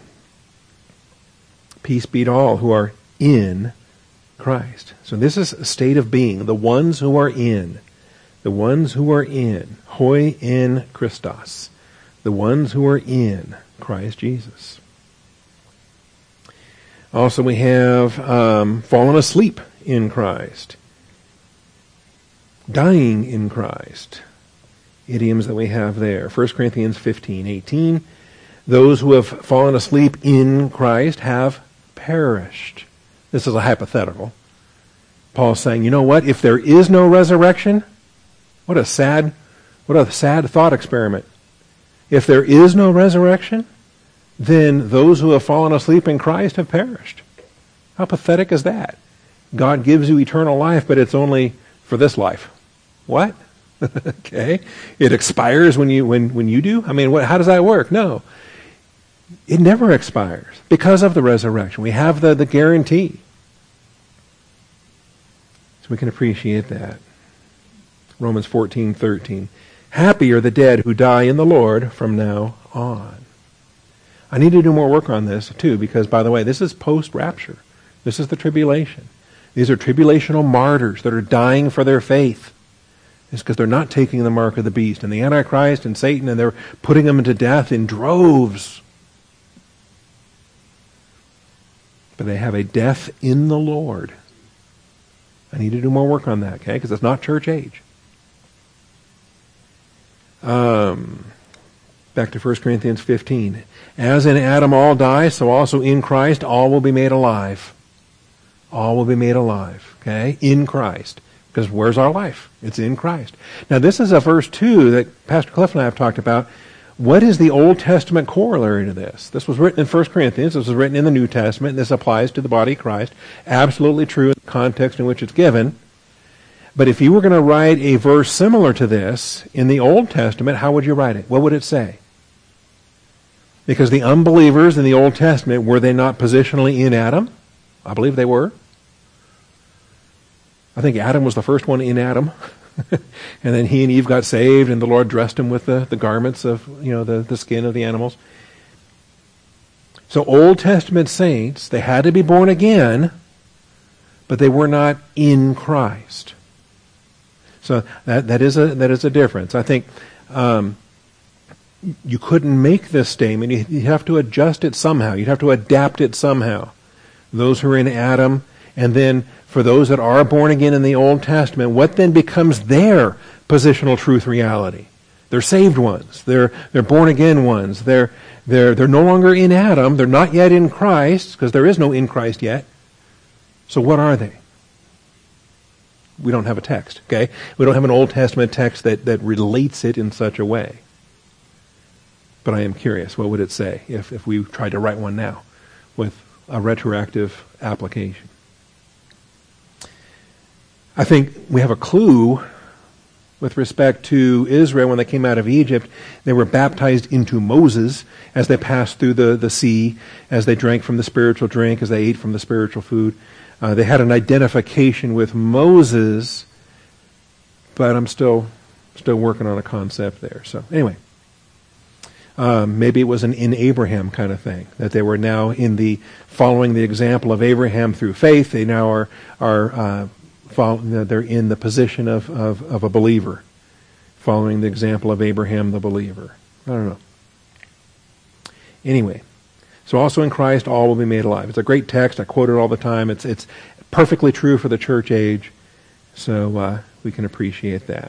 Peace be to all who are in Christ. So this is a state of being. The ones who are in. The ones who are in. Hoi in Christos. The ones who are in Christ Jesus. Also we have fallen asleep in Christ. Dying in Christ. Idioms that we have there. 1 Corinthians 15:18. Those who have fallen asleep in Christ have perished. This is a hypothetical. Paul's saying, you know what? If there is no resurrection, what a sad thought experiment. If there is no resurrection, then those who have fallen asleep in Christ have perished. How pathetic is that? God gives you eternal life, but it's only for this life. What? Okay. It expires when you do? I mean, how does that work? No. It never expires because of the resurrection. We have the guarantee. So we can appreciate that. Romans 14:13. Happy are the dead who die in the Lord from now on. I need to do more work on this too, because by the way, this is post-rapture. This is the tribulation. These are tribulational martyrs that are dying for their faith. It's because they're not taking the mark of the beast. And the Antichrist and Satan, and they're putting them to death in droves. But they have a death in the Lord. I need to do more work on that, okay? Because it's not church age. Back to 1 Corinthians 15. As in Adam all die, so also in Christ all will be made alive. All will be made alive, okay? In Christ. Because where's our life? It's in Christ. Now this is a verse 2 that Pastor Cliff and I have talked about. What is the Old Testament corollary to this? This was written in 1 Corinthians. This was written in the New Testament. And this applies to the body of Christ. Absolutely true in the context in which it's given. But if you were going to write a verse similar to this in the Old Testament, how would you write it? What would it say? Because the unbelievers in the Old Testament, were they not positionally in Adam? I believe they were. I think Adam was the first one in Adam. And then he and Eve got saved, and the Lord dressed him with the garments of, the skin of the animals. So Old Testament saints, they had to be born again, but they were not in Christ. So that is a difference. I think you couldn't make this statement. You have to adjust it somehow. You'd have to adapt it somehow. Those who are in Adam, and then for those that are born again in the Old Testament, what then becomes their positional truth reality? They're saved ones. They're born again ones. They're no longer in Adam. They're not yet in Christ, because there is no in Christ yet. So what are they? We don't have a text, okay? We don't have an Old Testament text that relates it in such a way. But I am curious, what would it say if we tried to write one now with a retroactive application? I think we have a clue with respect to Israel when they came out of Egypt. They were baptized into Moses as they passed through the sea, as they drank from the spiritual drink, as they ate from the spiritual food. They had an identification with Moses, but I'm still working on a concept there. So anyway, maybe it was an in Abraham kind of thing, that they were now following the example of Abraham through faith. They now they're in the position of a believer, following the example of Abraham the believer. I don't know. Anyway, so also in Christ all will be made alive. It's a great text. I quote it all the time. It's perfectly true for the church age, so we can appreciate that.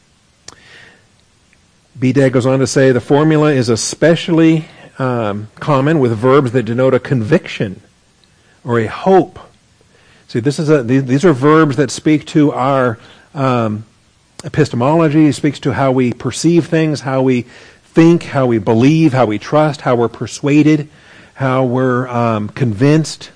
Bedag goes on to say the formula is especially common with verbs that denote a conviction or a hope. See, these are verbs that speak to our epistemology, speaks to how we perceive things, how we think, how we believe, how we trust, how we're persuaded, how we're convinced.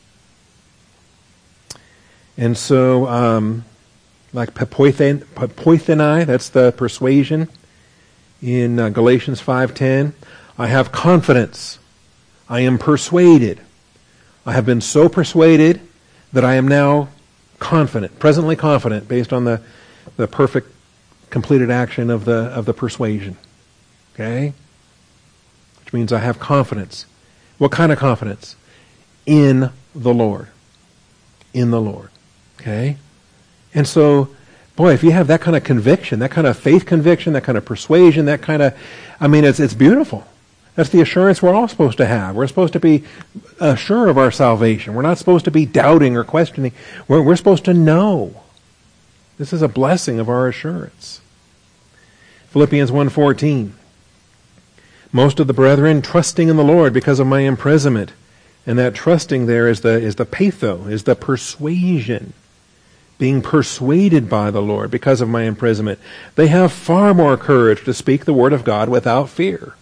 And so, like papoithenai, that's the persuasion in Galatians 5:10. I have confidence. I am persuaded. I have been so persuaded that I am now confident, presently confident, based on the perfect completed action of the persuasion. Okay? Which means I have confidence. What kind of confidence? In the Lord. In the Lord. Okay? And so, boy, if you have that kind of conviction, that kind of faith conviction, that kind of persuasion, that kind of, it's beautiful. That's the assurance we're all supposed to have. We're supposed to be sure of our salvation. We're not supposed to be doubting or questioning. We're supposed to know. This is a blessing of our assurance. Philippians 1:14. Most of the brethren trusting in the Lord because of my imprisonment. And that trusting there is the patho, is the persuasion. Being persuaded by the Lord because of my imprisonment. They have far more courage to speak the word of God without fear.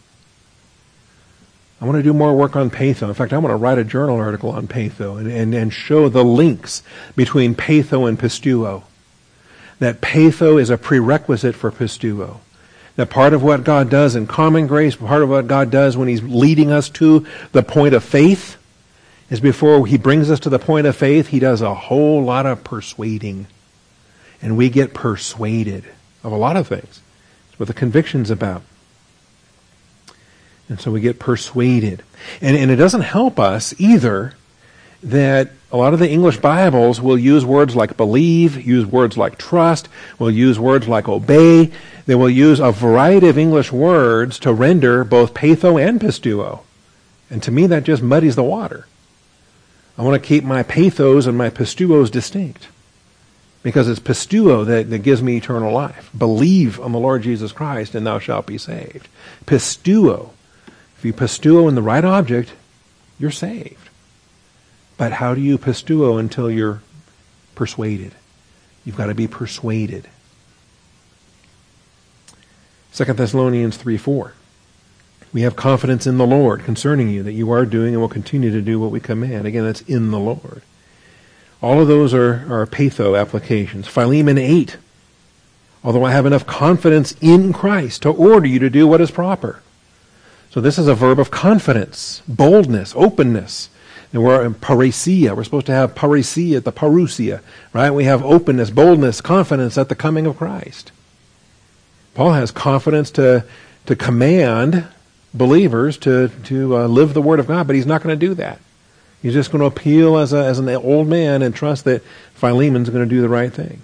I want to do more work on patho. In fact, I want to write a journal article on patho and show the links between patho and pisteuo. That patho is a prerequisite for pisteuo. That part of what God does in common grace, part of what God does when He's leading us to the point of faith, is before He brings us to the point of faith, He does a whole lot of persuading. And we get persuaded of a lot of things. That's what the conviction's about. And so we get persuaded. And it doesn't help us either that a lot of the English Bibles will use words like believe, use words like trust, will use words like obey. They will use a variety of English words to render both patho and pistuo. And to me, that just muddies the water. I want to keep my pathos and my pistuos distinct. Because it's pistuo that gives me eternal life. Believe on the Lord Jesus Christ and thou shalt be saved. Pistuo. If you pistuo in the right object, you're saved. But how do you pistuo until you're persuaded? You've got to be persuaded. 2 Thessalonians 3:4. We have confidence in the Lord concerning you, that you are doing and will continue to do what we command. Again, that's in the Lord. All of those are patho applications. Philemon 8. Although I have enough confidence in Christ to order you to do what is proper. So this is a verb of confidence, boldness, openness. And we're in parousia. We're supposed to have parousia at the parousia, right? We have openness, boldness, confidence at the coming of Christ. Paul has confidence to command believers to live the Word of God, but he's not going to do that. He's just going to appeal as an old man and trust that Philemon's going to do the right thing.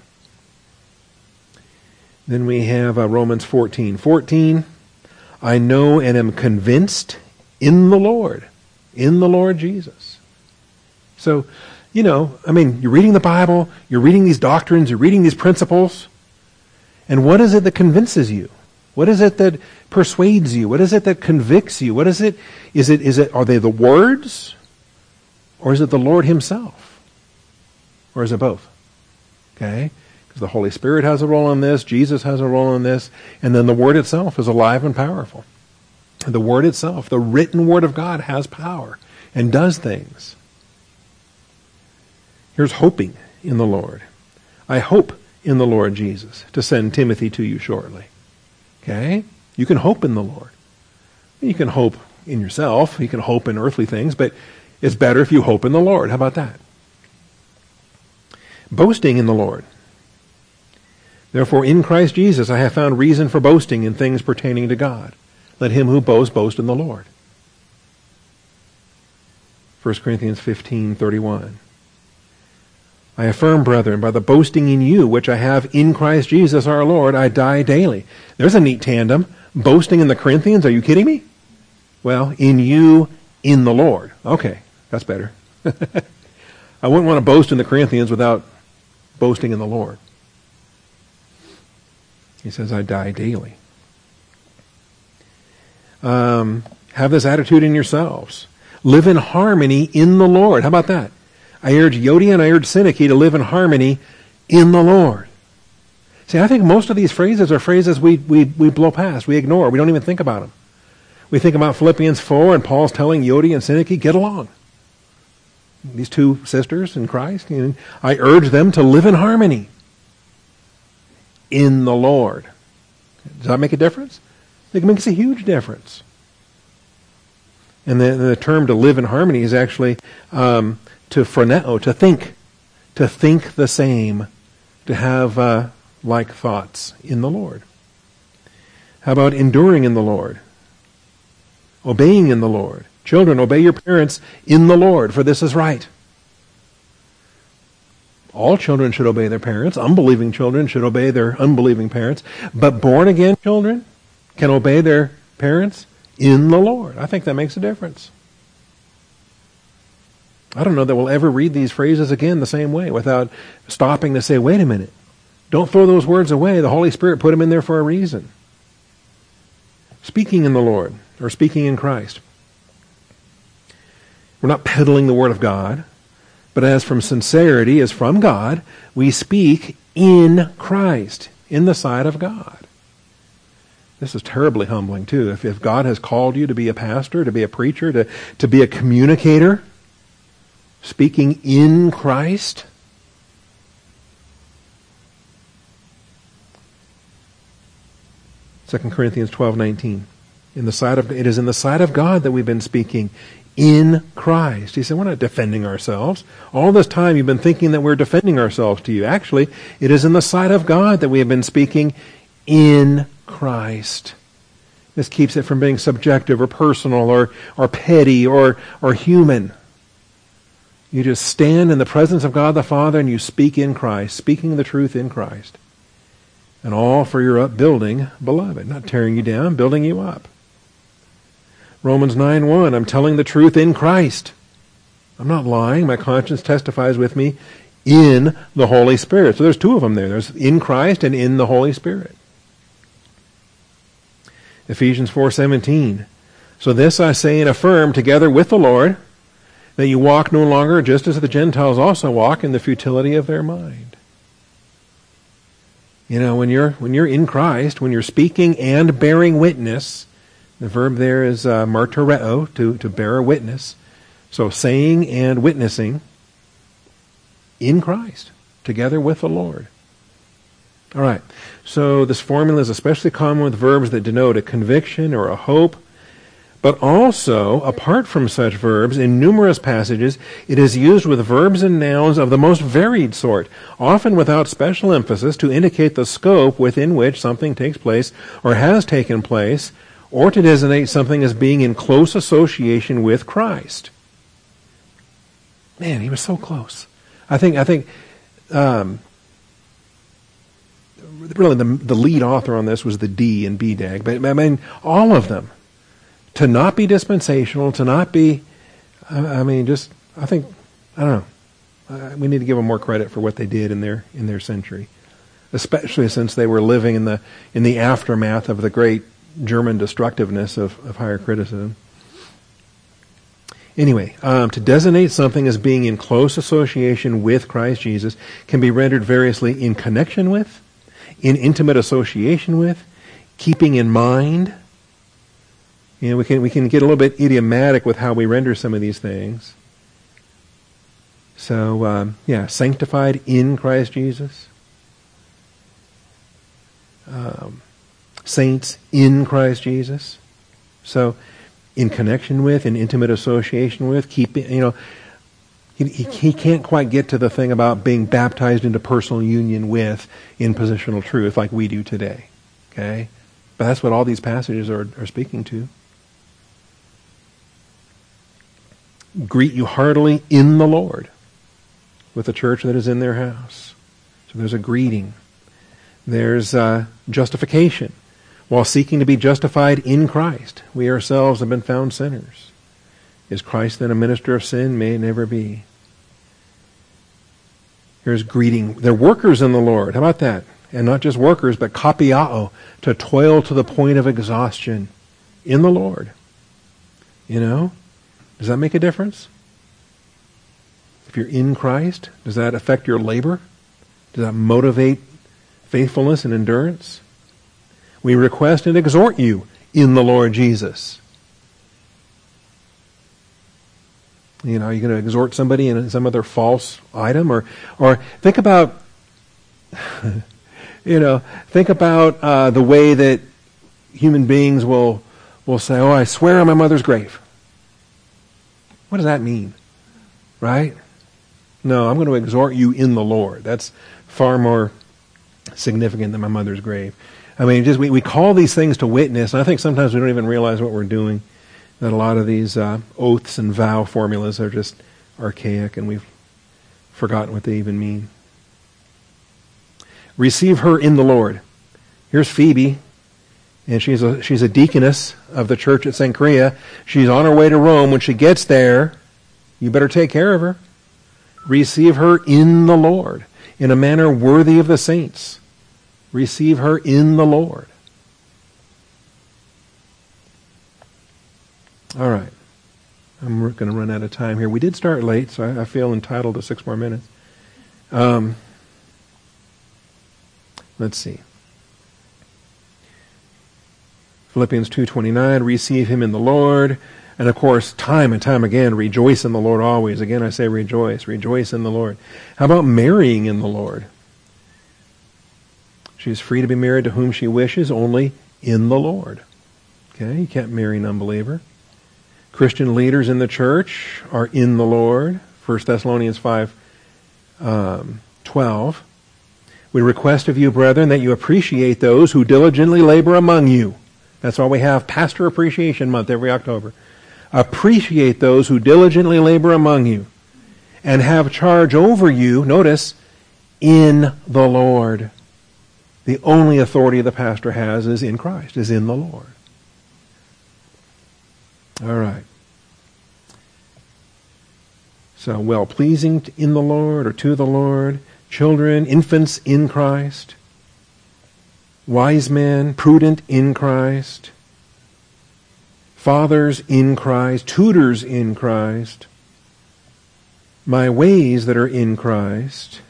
Then we have Romans 14:14. I know and am convinced in the Lord Jesus. So, you're reading the Bible, you're reading these doctrines, you're reading these principles, and what is it that convinces you? What is it that persuades you? What is it that convicts you? What is it? Are they the words? Or is it the Lord Himself? Or is it both? Okay? Because the Holy Spirit has a role in this, Jesus has a role in this, and then the Word itself is alive and powerful. The Word itself, the written Word of God, has power and does things. Here's hoping in the Lord. I hope in the Lord Jesus to send Timothy to you shortly. Okay? You can hope in the Lord. You can hope in yourself. You can hope in earthly things, but it's better if you hope in the Lord. How about that? Boasting in the Lord. Therefore, in Christ Jesus, I have found reason for boasting in things pertaining to God. Let him who boasts boast in the Lord. 1 Corinthians 15:31. I affirm, brethren, by the boasting in you, which I have in Christ Jesus our Lord, I die daily. There's a neat tandem. Boasting in the Corinthians, are you kidding me? Well, in you, in the Lord. Okay, that's better. I wouldn't want to boast in the Corinthians without boasting in the Lord. He says, I die daily. Have this attitude in yourselves. Live in harmony in the Lord. How about that? I urge Euodia and I urge Syntyche to live in harmony in the Lord. See, I think most of these phrases are phrases we blow past, we ignore, we don't even think about them. We think about Philippians 4 and Paul's telling Euodia and Syntyche, get along. These two sisters in Christ, I urge them to live in harmony in the Lord. Does that make a difference? It makes a huge difference. And the term to live in harmony is actually to phroneo, to think the same, to have like thoughts in the Lord. How about enduring in the Lord? Obeying in the Lord. Children, obey your parents in the Lord, for this is right. All children should obey their parents. Unbelieving children should obey their unbelieving parents. But born-again children can obey their parents in the Lord. I think that makes a difference. I don't know that we'll ever read these phrases again the same way without stopping to say, wait a minute. Don't throw those words away. The Holy Spirit put them in there for a reason. Speaking in the Lord, or speaking in Christ. We're not peddling the Word of God, but as from sincerity, as from God, we speak in Christ, in the sight of God. This is terribly humbling, too. If God has called you to be a pastor, to be a preacher, to be a communicator, speaking in Christ, 2 Corinthians 12:19. It is in the sight of God that we've been speaking in Christ. He said, we're not defending ourselves. All this time you've been thinking that we're defending ourselves to you. Actually, it is in the sight of God that we have been speaking in Christ. This keeps it from being subjective or personal or petty or human. You just stand in the presence of God the Father and you speak in Christ, speaking the truth in Christ. And all for your upbuilding, beloved. Not tearing you down, building you up. Romans 9:1, I'm telling the truth in Christ. I'm not lying. My conscience testifies with me in the Holy Spirit. So there's two of them there. There's in Christ and in the Holy Spirit. Ephesians 4:17. So this I say and affirm together with the Lord, that you walk no longer just as the Gentiles also walk in the futility of their mind. You know, when you're in Christ, when you're speaking and bearing witness, the verb there is martyreo, to bear a witness. So saying and witnessing in Christ, together with the Lord. All right, so this formula is especially common with verbs that denote a conviction or a hope, but also, apart from such verbs, in numerous passages, it is used with verbs and nouns of the most varied sort, often without special emphasis to indicate the scope within which something takes place or has taken place, or to designate something as being in close association with Christ. Man, he was so close. I think really the lead author on this was the D in BDAG, but I mean, all of them. To not be dispensational, to not be, I don't know. We need to give them more credit for what they did in their century, especially since they were living in the aftermath of the great German destructiveness of higher criticism. Anyway, to designate something as being in close association with Christ Jesus can be rendered variously in connection with, in intimate association with, keeping in mind. You know, we can get a little bit idiomatic with how we render some of these things. So, sanctified in Christ Jesus. Saints in Christ Jesus. So, in connection with, in intimate association with, keeping, you know, he can't quite get to the thing about being baptized into personal union with in positional truth like we do today. Okay? But that's what all these passages are speaking to. Greet you heartily in the Lord with the church that is in their house. So there's a greeting. There's justification. While seeking to be justified in Christ, we ourselves have been found sinners. Is Christ then a minister of sin? May it never be. Here's greeting. They're workers in the Lord. How about that? And not just workers, but kapiao, to toil to the point of exhaustion in the Lord. You know? Does that make a difference? If you're in Christ, does that affect your labor? Does that motivate faithfulness and endurance? We request and exhort you in the Lord Jesus. You know, are you going to exhort somebody in some other false item? Or think about, think about the way that human beings will say, oh, I swear on my mother's grave. What does that mean? Right? No, I'm going to exhort you in the Lord. That's far more significant than my mother's grave. I mean, just we call these things to witness, and I think sometimes we don't even realize what we're doing, that a lot of these oaths and vow formulas are just archaic, and we've forgotten what they even mean. Receive her in the Lord. Here's Phoebe. And she's a deaconess of the church at Cenchrea. She's on her way to Rome. When she gets there, you better take care of her. Receive her in the Lord, in a manner worthy of the saints. Receive her in the Lord. All right. I'm going to run out of time here. We did start late, so I feel entitled to 6 more minutes. Let's see. Philippians 2:29, receive him in the Lord. And of course, time and time again, rejoice in the Lord always. Again, I say rejoice in the Lord. How about marrying in the Lord? She is free to be married to whom she wishes, only in the Lord. Okay, you can't marry an unbeliever. Christian leaders in the church are in the Lord. 1 Thessalonians 5:12. We request of you, brethren, that you appreciate those who diligently labor among you. That's why we have Pastor Appreciation Month every October. Appreciate those who diligently labor among you, and have charge over you, notice, in the Lord. The only authority the pastor has is in Christ, is in the Lord. All right. So, well-pleasing in the Lord or to the Lord, children, infants in Christ, wise men, prudent in Christ, fathers in Christ, tutors in Christ, my ways that are in Christ.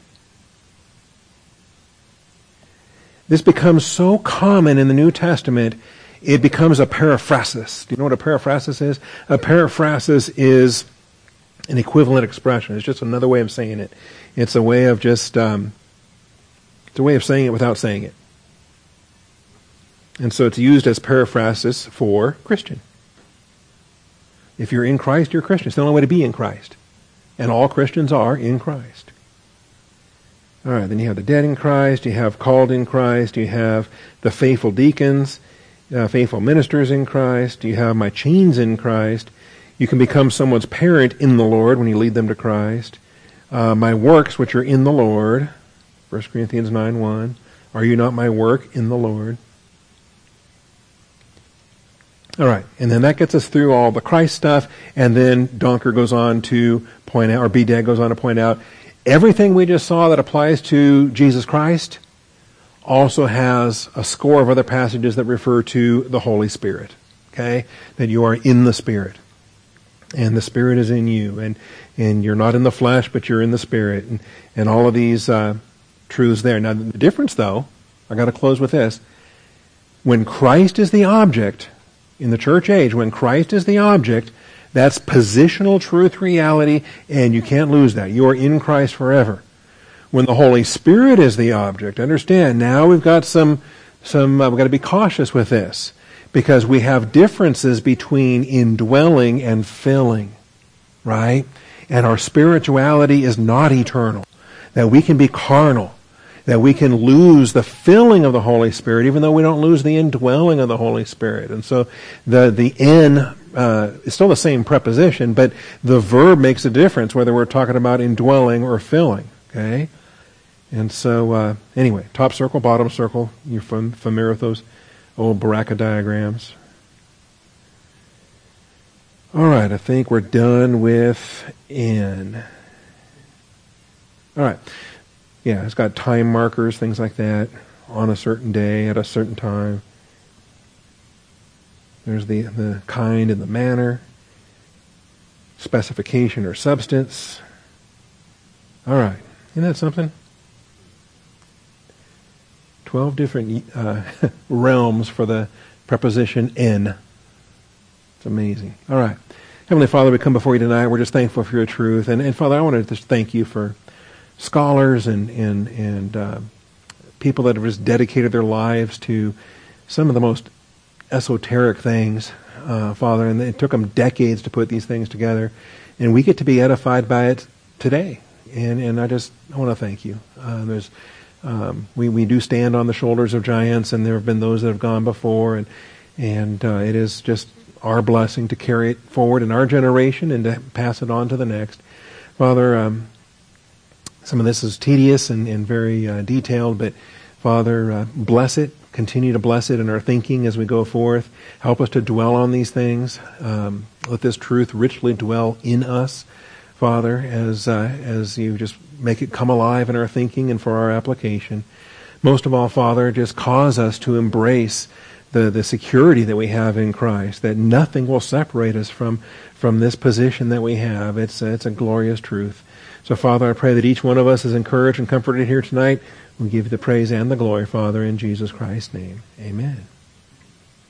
This becomes so common in the New Testament, it becomes a periphrasis. Do you know what a periphrasis is? A periphrasis is an equivalent expression. It's just another way of saying it. It's a way of just, it's a way of saying it without saying it. And so it's used as periphrasis for Christian. If you're in Christ, you're a Christian. It's the only way to be in Christ. And all Christians are in Christ. All right, then you have the dead in Christ, you have called in Christ, you have the faithful deacons, faithful ministers in Christ, you have my chains in Christ. You can become someone's parent in the Lord when you lead them to Christ. My works which are in the Lord, 1 Corinthians 9:1. Are you not my work in the Lord? All right, and then that gets us through all the Christ stuff, and then Donker goes on to point out, or B-Dag goes on to point out, everything we just saw that applies to Jesus Christ also has a score of other passages that refer to the Holy Spirit, okay? That you are in the Spirit. And the Spirit is in you, and you're not in the flesh, but you're in the Spirit, and all of these truths there. Now, the difference, though, I got to close with this. When Christ is the object, in the church age, when Christ is the object, that's positional truth reality, and you can't lose that. You are in Christ forever. When the Holy Spirit is the object, understand, now we've got we've got to be cautious with this. Because we have differences between indwelling and filling, right? And our spirituality is not eternal. That we can be carnal. That we can lose the filling of the Holy Spirit, even though we don't lose the indwelling of the Holy Spirit. And so the N is still the same preposition, but the verb makes a difference whether we're talking about indwelling or filling, okay? And so, anyway, top circle, bottom circle, you're familiar with those old Baraka diagrams. All right, I think we're done with N. All right. Yeah, it's got time markers, things like that, on a certain day, at a certain time. There's the kind and the manner, specification or substance. All right, isn't that something? 12 different realms for the preposition in. It's amazing. All right. Heavenly Father, we come before you tonight. We're just thankful for your truth. And Father, I want to just thank you for scholars and people that have just dedicated their lives to some of the most esoteric things, Father. And it took them decades to put these things together. And we get to be edified by it today. And I want to thank you. We do stand on the shoulders of giants, and there have been those that have gone before, and it is just our blessing to carry it forward in our generation and to pass it on to the next. Father, some of this is tedious and very detailed, but Father, bless it. Continue to bless it in our thinking as we go forth. Help us to dwell on these things. Let this truth richly dwell in us, Father, as you just make it come alive in our thinking and for our application. Most of all, Father, just cause us to embrace the security that we have in Christ, that nothing will separate us from this position that we have. It's a glorious truth. So, Father, I pray that each one of us is encouraged and comforted here tonight. We give you the praise and the glory, Father, in Jesus Christ's name. Amen.